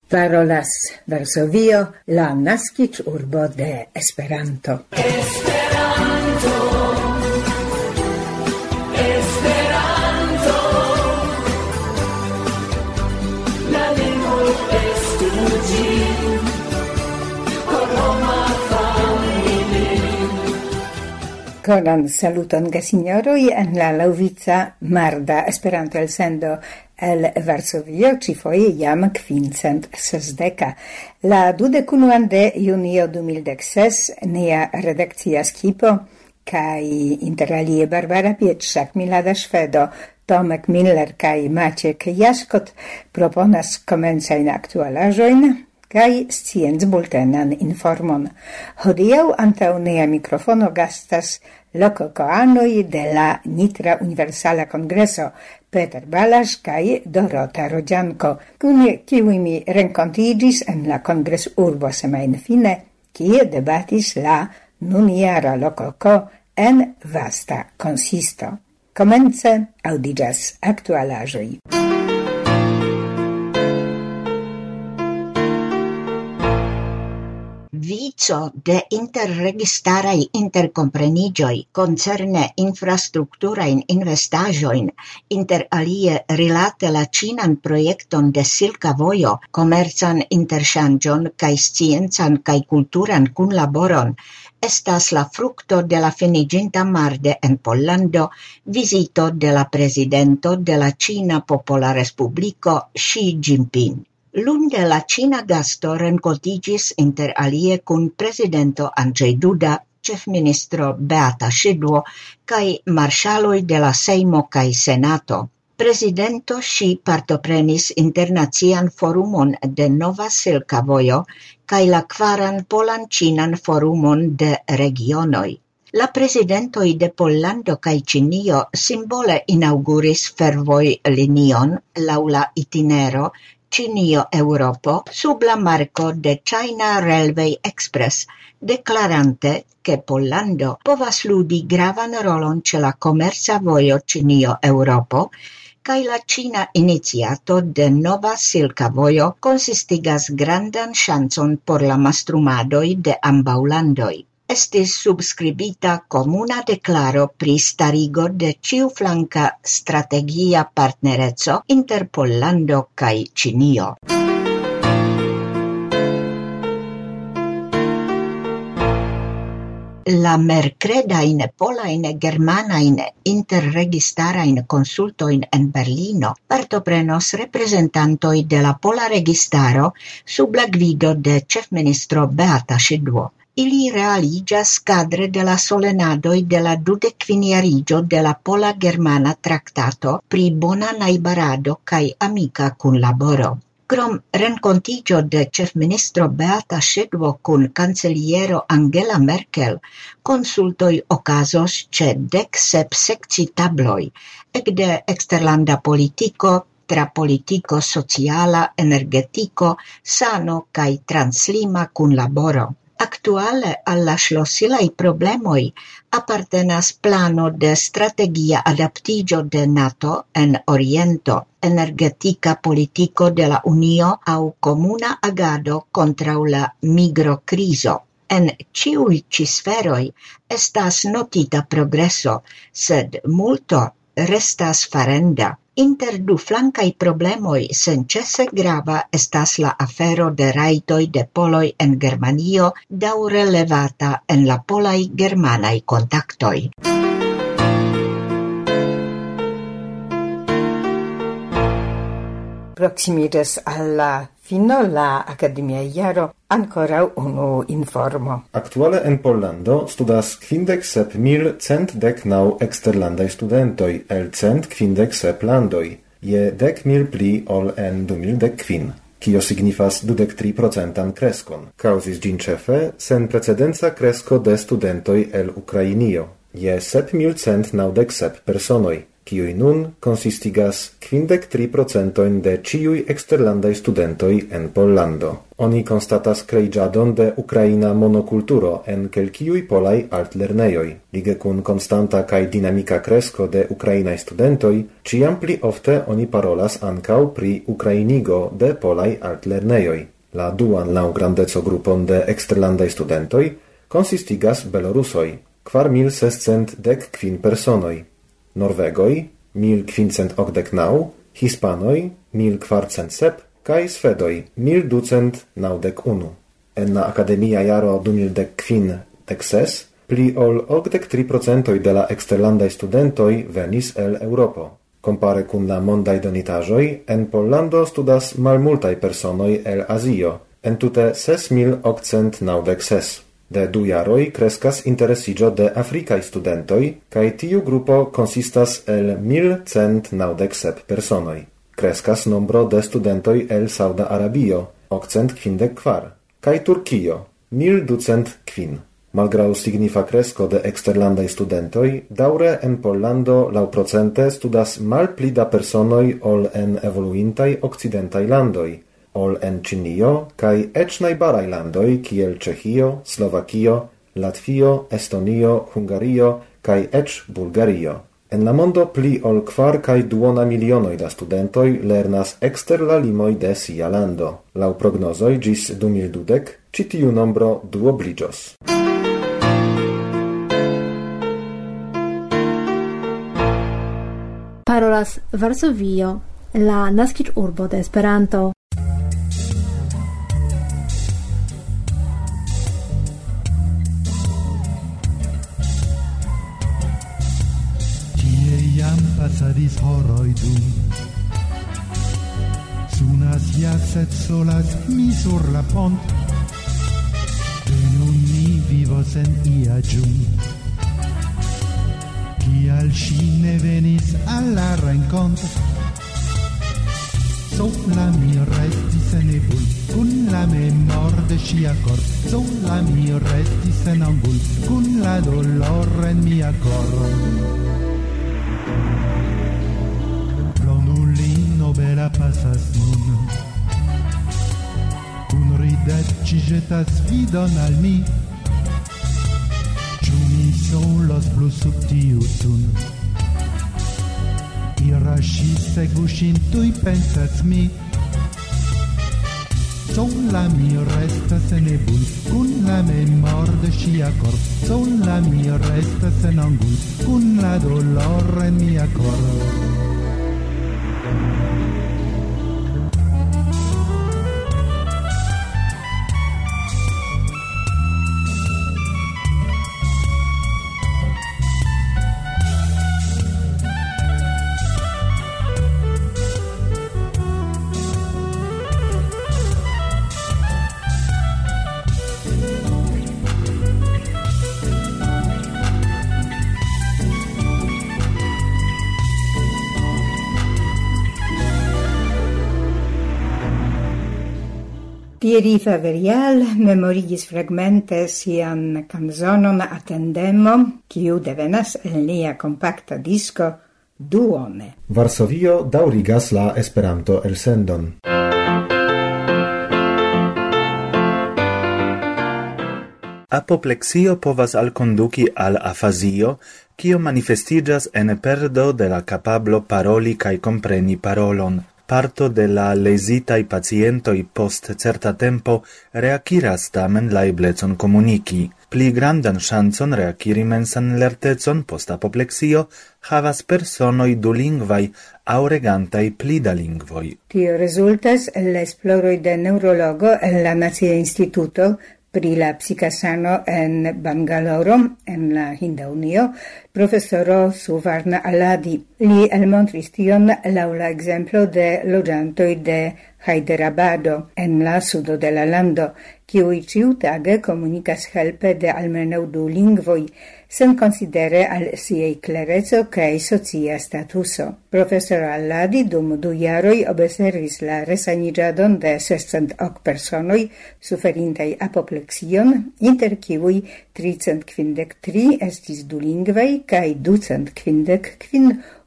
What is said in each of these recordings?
Parolas Varsovio, la naskiĝurbo de Esperanto. Koran saluton gesignoroj en la laŭvica marda Esperanto elsendo el Varsovio, ĉifoje jam 560. La 21 de junio 2016 nia redakcia skipo kaj interalie Barbara Pietrzak, Milada Szwedo, Tomek Miller kaj Maciek Jaskot proponas komencajn aktualaĵojn kaj sciencbultenan informon. Hodiaŭ antaŭ nia mikrofono gastas lokokoanoj de la Nitra Universala Kongreso Peter Balasz kaj Dorota Rodzianko, kun kiuj mi renkontiĝis en la kongresurbo semajnfine, kie debatis la nunjara lokoko en vasta konsisto. Komence aŭdiĝas aktualaĵoj. Vico de interregistaraj interkompreniĝoj koncerne infrastrukturajn investaĵojn, inter alie rilate la ĉinan projekton de Silka Vojo, komercan interŝanĝon kaj sciencan kaj kulturan kunlaboron, estas la frukto de la finiĝinta marde en Pollando vizito de la prezidento de la Ĉina Popola Respubliko Xi Jinping. Lunde la Ĉina gasto renkontiĝis inter alie kun prezidento Andrzej Duda, ĉefministro Beata Szydło kaj marŝaloj de la Sejmo kaj Senato. Prezidento Xi partoprenis internacian forumon de Nova Silka Vojo kaj la kvaran polan-ĉinan forumon de regionoj. La prezidentoj de Pollando kaj Ĉinio simbole inauguris fervojlinion laŭ la itinero Ĉinio-Eŭropo sub la marko de China Railway Express, deklarante, ke Pollando povas ludi gravan rolon ĉe la komerca vojo Ĉinio-Eŭropo, kaj la ĉina iniciato de Nova Silka Vojo konsistigas grandan ŝancon por la mastrumadoj de ambaŭ landoj. Estis subskribita komuna deklaro pri starigo de ĉiuflanka strategia partnereco inter Pollando kaj Ĉinio. La merkredajn polajn germanajn interregistarajn konsultojn en Berlino partoprenos reprezentantoj de la pola registaro sub la gvido de ĉefministro Beata Szydło. Ili realiĝas kadre de la solenadoj de la 25-jariĝo de la pola-germana traktato pri bona najbarado kaj amika kunlaboro. Krom renkontiĝo de ĉefministro Beata Szydło kun kanceliero Angela Merkel, konsultoj okazos ĉe 17 sekcitabloj, ekde eksterlanda politiko, tra politiko sociala, energetiko, sano kaj translima kunlaboro. Aktuale al la ŝlosilaj problemoj apartenas plano de strategia adaptiĝo de NATO en Oriento, energetika politiko de la Unio aŭ komuna agado kontraŭ la migrokrizo. En ĉiuj ĉi sferoj estas notita progreso, sed multo restas farenda. Inter du flankaj problemoj senĉese grava estas la afero de rajtoj de poloj en Germanio, daŭre levata en la polaj-germanaj kontaktoj. Proksimiĝas al la fino la akademia jaro, ankoraŭ unu informo. Aktuale en Pollando studas 57.119 eksterlandaj studentoj el 157 landoj, je 10.000 pli ol en 2015. Kio signifas 23% kreskon. Kaŭzis ĝin ĉefe senprecedenca kresko de studentoj el Ukrainio, je 7.197 personoj, kiuj nun consistigas 53% de ciui exterlandai studentoi en Pollando. Oni constatas kreiĝadon de ukraina monokulturo en kelkiuj polaj altlernejoj. Lige kun konstanta kaj dinamika kresko de ukrainaj studentoj, ĉiam pli ofte oni parolas ankaŭ pri ukrainigo de polaj altlernejoj. La duan laŭ grandeco grupon de eksterlandaj studentoj konsistigas belorusoj, 4619 personoj, norvegoj 1589, hispanoj 1407 kaj svedoj 1291. En la akademia jaro 2015-16 pli ol 83% de la eksterlandaj studentoj venis el Eŭropo. Compare kun la mondaj donitaĵoj, en Pollando studas malmultaj personoj el Azio, entute 6896. De 2 jaroj kreskas interesiĝo de afrikaj studentoj, kaj tiu grupo konsistas el 1197 personoj. Kreskas nombro de studentoj el Sauda Arabio, 854, kaj Turkio, 1205. Malgraŭ signifa kresko de eksterlandaj studentoj, daŭre en Pollando laŭprocente studas malpli da personoj ol en evoluintaj okcidentaj landoj, ol en Ĉinio kaj eĉ najbaraj landoj kiel Ĉeĥio, Slovakio, Latvio, Estonio, Hungario kaj eĉ Bulgario. En la mondo pli ol 4,2 milionoj da studentoj lernas ekster la limoj de sia lando. Laŭ prognozoj ĝis 2020 ĉi tiu nombro duobliĝos. Parolas Varsovio, la naskiĝurbo de Esperanto. Tie jam pasadis horoj dum sunas ja sed solas mi sur la pont, de nun mi vivos en ia ĝung. Kial ŝi ne venis al la renkonto? Sola mi restis en ebul, kun la memor de ŝia kor. Sola mi restis en angul, kun la dolor en mia koro. Blondulino bela pasas nun, kun ridetti ĵetas vidon al mi. Mi solos plus sub tiu sun. Ira ŝi sekvu ŝin, tuj pensas mi. Sola mi restas en ebul, kun la memor de ŝia kor. Sola mi restas en angul, kun la dolor en mia koro. Thierry Faverial memorigis fragmente sian canzonon Attendemo, kiu devenas el lia kompakta disko Duone. Varsovio daŭrigas la Esperanto elsendon. Apopleksio povas alkonduki al afazio, kio manifestiĝas en perdo de la kapablo paroli kaj kompreni parolon. Parto de la lesitaj pacientoj post certa tempo reakiras tamen la eblecon komuniki. Pli grandan ŝancon reakiri mensan lertecon post apopleksio havas personoj dulingvaj aŭ regantaj pli da lingvoj. Tio rezultas el la esploroj de neurologo en la Nacia Instituto pri la psikasano en Bangaloro, en la Hinda Unio, profesoro Suvarna Aladi. Li elmontris tion laŭ la ekzemplo de loĝantoj de Hyderabado en la sudo de la lando, kiuj ĉiutage komunikas helpe de almenaŭ 2 lingvoj, sen konsidere al siaj klereco kaj socia statuso. Profesoro Alladi dum 2 jaroj observis la resaniĝadon de 600 personoj suferintaj apopleksion, inter kiuj 353 estis dulingvaj kaj 259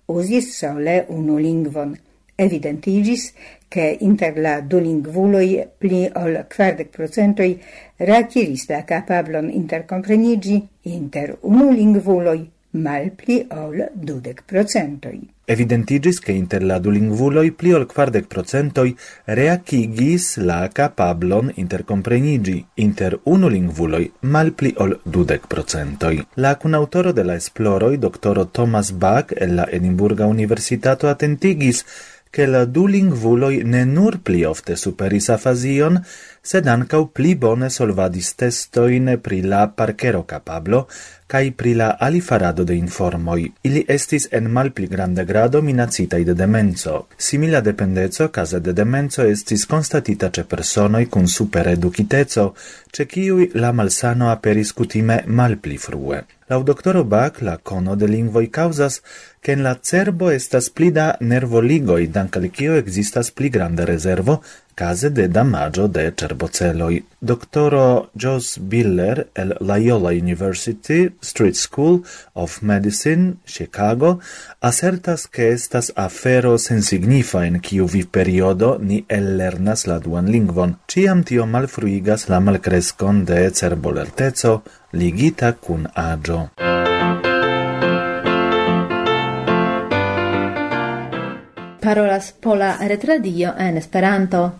uzis sole unu lingvon. Evidentigis, che inter la du lingvuloi pli ol 40% reachiris la capablon intercomprenigi, inter unu lingvuloi mal pli ol 20%. Evidentigis che inter la du lingvuloi pli ol 40% reacigis la capablon intercomprenigi, inter unu lingvuloi mal pli ol 20%. La cunautoro de la esploroi, doctoro Thomas Bach, e la Edimburga Universitato attentigis che la du lingvuloi ne nur pli ofte superis afasion, sed ancau pli bone solvadis testoin pri la parkero capablo, cae pri la alifarado de informoi. Ili estis en mal pli grande grado minacitai de demenzo. Simila dependezo, case de demenzo, estis constatita ce personoi cun super educitezo, ce ciui la malsano aperis cutime mal pli frue. Lau doctoro Bach, la cono de lingvoi causas che en la cerbo estas pli da nervoligoi, dank al cio existas pli grande reservo, case de damaggio de cerboceloi. Doctoro Jos Biller, el Loyola University Street School of Medicine, Chicago, assertas che estas afero sensignifa en kiu viv periodo ni ellernas la duan lingvon. Ciam tio malfruigas la malcrescon de cerbolertezo ligita cun agio. Parolas Pola Retradio en Esperanto.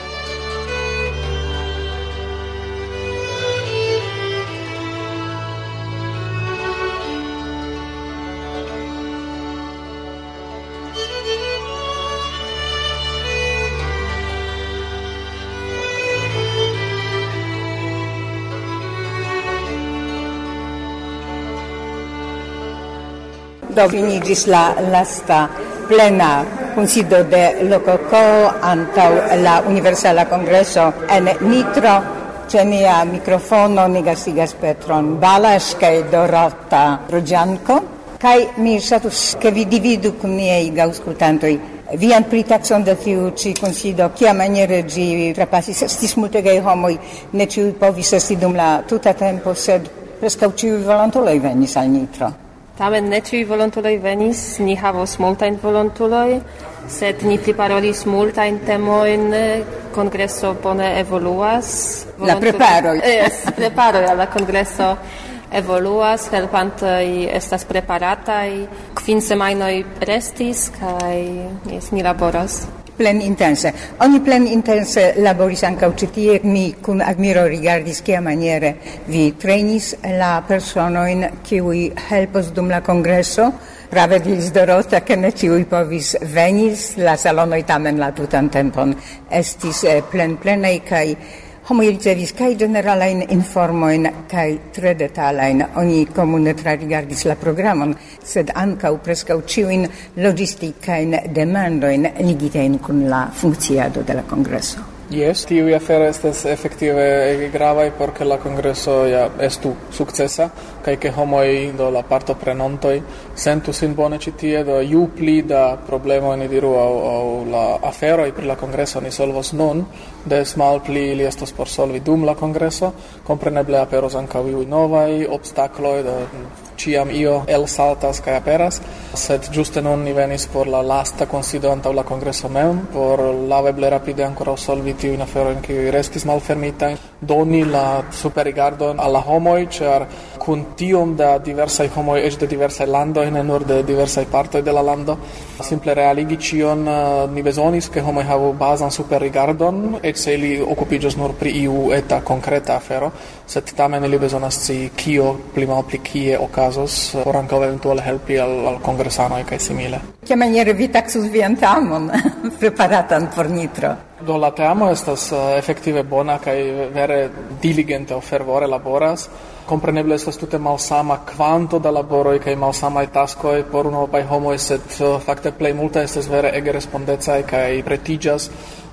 Do finigis la lasta plena kunsido de Lococo antau la Universala Congreso en Nitro. C'è mia microfono negasigas Petron Balas kaj Dorota Rogianco. Kaj mi ŝatus ke vi dividu kun miaj gaŭskultantoj vian pritaxon de tiu ĉi kunsido, kiamaniere ĝi trapasis. Estis multegaj homoj, ne ĉiuj povis esti dum la tuta tempo, sed preskaŭ ĉiuj volontuloj venis al Nitro. Tamen ne ĉiuj volontuloj venis, ni havos multajn volontuloj, sed ni priparolis multajn temojn, kongreso bone evoluas. La preparoj. Preparoj al la kongreso evoluas, helpantoj estas preparataj, 5 semajnoj restis kaj ni laboras. Plen intense. Oni plen intense laboris ankaŭ ĉi tie. Mi kun admiro rigardis kiamaniere vi trenis la personojn kiuj helpos dum la kongreso. Prave diris Dorota, ke ne ĉiuj povis venis, la salonoj tamen la tutan tempon estis plenaj kaj homoj ricevis kaj ĝeneralajn informojn kaj tre detalajn. Oni komune trarigardis la programon, sed ankaŭ preskaŭ ĉiujn logistikajn demandojn ligitajn kun la funkciado de la kongreso. Yes, tiuj aferoj estas efektive ege gravaj por ke la kongreso ja estu sukcesa kaj ke homoj do la partoprenantoj sentu sin bone ĉi tie, do ju pli da problemoj ni diru aŭ la aferoj pri la kongreso ni solvos nun, des malpli ili estos por solvi dum la kongreso. Kompreneble aperos ankaŭ iuj novaj obstakloj, do ciam io elsaltas kaj aperas, sed ĝuste nun ni venis por la lasta kunsido antaŭ la kongreso mem, por laŭeble rapide ankoraŭ solvi tiujn aferojn kiuj restis malfermitaj, doni la superrigardon al la homoj, ĉar kun tiom da diversaj homoj, eĉ de diversaj landoj, ne nur de diversaj partoj de la lando, simple realigi ĉion ni bezonis, ke homoj havu bazan superrigardon, eĉ se ili okupiĝos nur pri iu eta konkreta afero, sed tamen ili bezonas scii kio pli malpli kie okazos, por ankaŭ eventuale helpi al kongresanoj kaj simile. Kiamaniere vi taksus vian tamon preparatan por Nitro? Do la teamo estas efektive bona kaj vere diligente aŭ fervore laboras. Kompreneble estas tute malsama kvanto da laboroj kaj malsamaj taskoj por unuopaj homoj, sed fakte plej multaj estas vere ege respondecaj kaj pretiĝas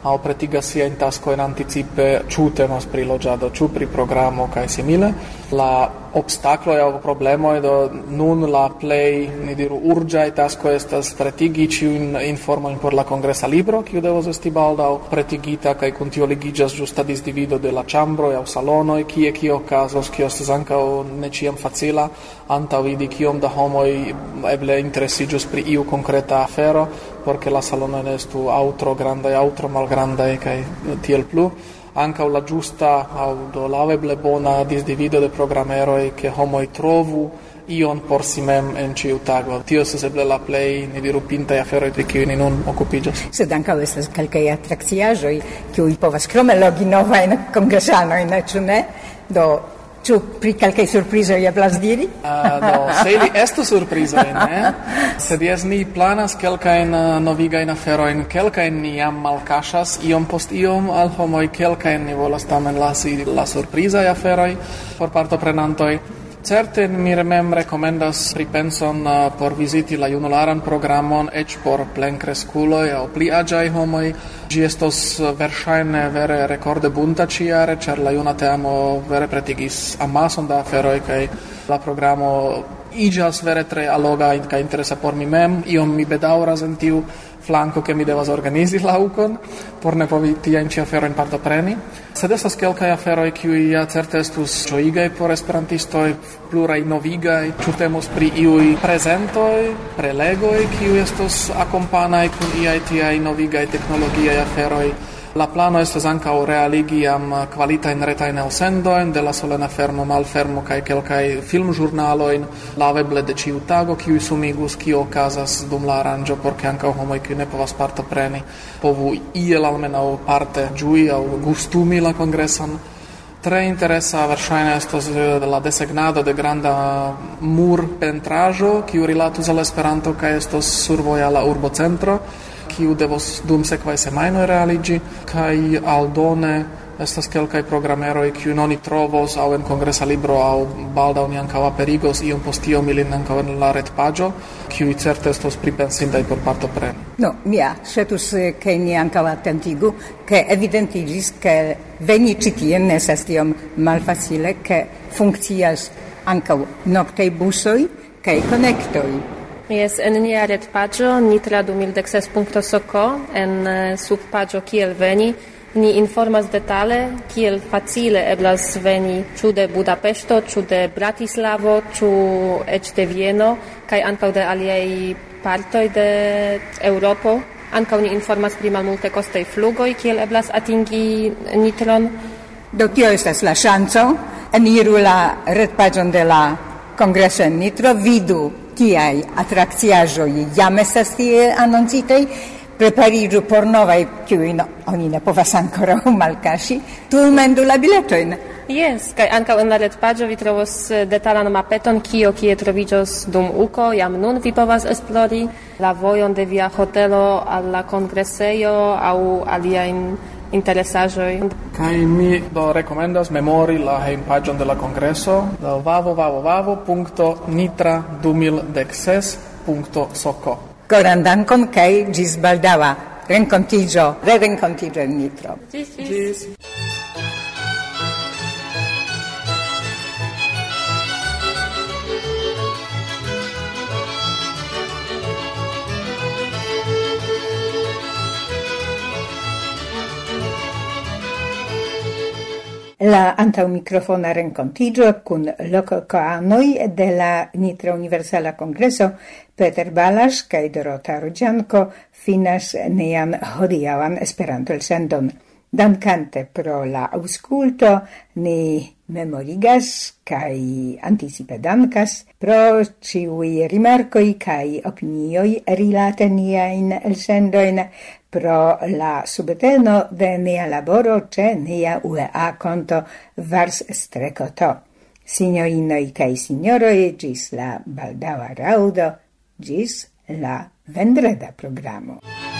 au pretigas siajn taskojn anticipe, ĉu temas pri loĝado, ĉu pri programo kaj simile. La obstakloj aŭ problemoj do nun la plej, ni diru, urĝaj taskoj estas pretigi ĉiujn informojn por la kongresa libro, kiu devos esti baldaŭ pretigita kaj kun tio ligiĝas ĝusta disdivido de la ĉambroj aŭ salonoj, kie kio okazos, kio estas ankaŭ ne ĉiam facila antaŭvidi kiom da homoj eble interesiĝus pri iu konkreta afero, porque la salonoj ne estu aŭ tro grandaj aŭ tro malgrandaj kaj tiel plu. Ankaŭ la ĝusta aŭ do laŭeble bona disdivido de programeroj, ke homoj trovu ion por si mem en ĉiu tago. Tio estas eble la plej, ni diru, pintaj aferoj, pri kiuj ni nun okupiĝas. Sed ankaŭ estas kelkaj atrakciaĵoj, kiuj povas krome logi novajn kongresanojn, ĉu ne? Do ĉu pri kelkaj surprizoj eblas diri? Do, se ili estu surprizoj, ne? Sed jes, ni planas kelkajn novigajn aferojn, kelkajn ni jam malkaŝas, iom post iom al homoj, kelkajn ni volas tamen lasi la surprizaj aferoj por partoprenantoj. Certe mi mem rekomendas pripenson por viziti la junularan programon eĉ por plenkreskuloj aŭ pli aĝaj homoj. Ĝi estos verŝajne vere rekorde bunta ĉiare, ĉar la juna teamo vere pretigis amason da aferoj kaj la programo iĝas vere tre alloga kaj interesa por mi mem. Iom mi bedaŭras en tiu flanco che mi devas organizi la ukon por ne povi tiajn ĉi aferojn partopreni. Sed estas kelkaj aferoj kiuj ja certe estus ĝojigaj por esperantistoj, pluraj novigaj, ĉu temus pri iuj prezentoj, prelegoj, kiuj estos akompanaj kun iaj tiaj novigaj teknologiaj aferoj. La plano estas ankaŭ realigi jam kvalitajn retajn elsendojn de la solena fermo, malfermo kaj kelkaj filmĵurnalojn laŭeble de ĉiu tago, kiuj sumigus kio okazas dum la aranĝo, por ke ankaŭ homoj kiuj ne povas partopreni povu iel almenaŭ parte ĝui aŭ gustumi la kongreson. Tre interesa verŝajne estos la desegnado de granda murpentraĵo, kiu rilatus al Esperanto kaj estos survoje al la urbocentro, kiu devos dum sekvaj semajnoj realiĝi, kaj aldone estas kelkaj programeroj, kiujn oni trovos aŭ en kongresa libro aŭ baldaŭ ni ankaŭ aperigos iom post iom ilin ankaŭ en la retpaĝo, kiuj certe estos pripensindaj por partopreni. No, mia ŝatus ke ni ankaŭ atentigu, ke evidentiĝis, ke veni ĉi tien ne estas tiom malfacile, ke funkcias ankaŭ noktaj busoj kaj konektoj. Yes, en nia retpaĝo nitra2016.sk en subpaĝo kiel veni ni informas detale kiel facile eblas veni ĉu de Budapeŝto, ĉu de Bratislavo, ĉu eĉ de Vieno kaj ankaŭ de aliaj partoj de Eŭropo. Ankaŭ ni informas pri malmultekostaj flugoj kiel eblas atingi Nitron. Do tio estas la ŝanco. Eniru la retpaĝon de la kongreso en Nitro, vidu tiaj atrakciaĵoj jam estas tie anoncitaj, prepariĝu por novaj, kiujn oni ne povas ankoraŭ malkaŝi, turmendu la biletojn. Yes, kaj ankaŭ en la retpaĝo vi trovos detalan mapeton, kie troviĝos dum uko, jam nun vi povas esplori la vojon de via hotelo al la kongresejo aŭ aliajn interesaĵoj. Kaj mi do rekomendas memori la hejmpaĝon de la kongreso do www.nitra2016.sk. Koran dankon kaj ĝis baldaŭa renkontiĝo en Nitro. Ĝis. La antaŭmikrofona renkontiĝo kun lokkoanoj de la Nitra Universala Kongreso Peter Balaš kaj Dorota Roĝanko finas nian hodiaŭan Esperanto-elsendon. Dankante pro la aŭskulto, ni memorigas kaj anticipe dankas pro ĉiuj rimarkoj kaj opinioj rilate niajn elsendojn, pro la subteno de nia laboro ĉe nia UEA konto Vars-to. Signorinoj kaj signoroj, ĝis la baldaŭa raŭdo, ĝis la vendreda programo.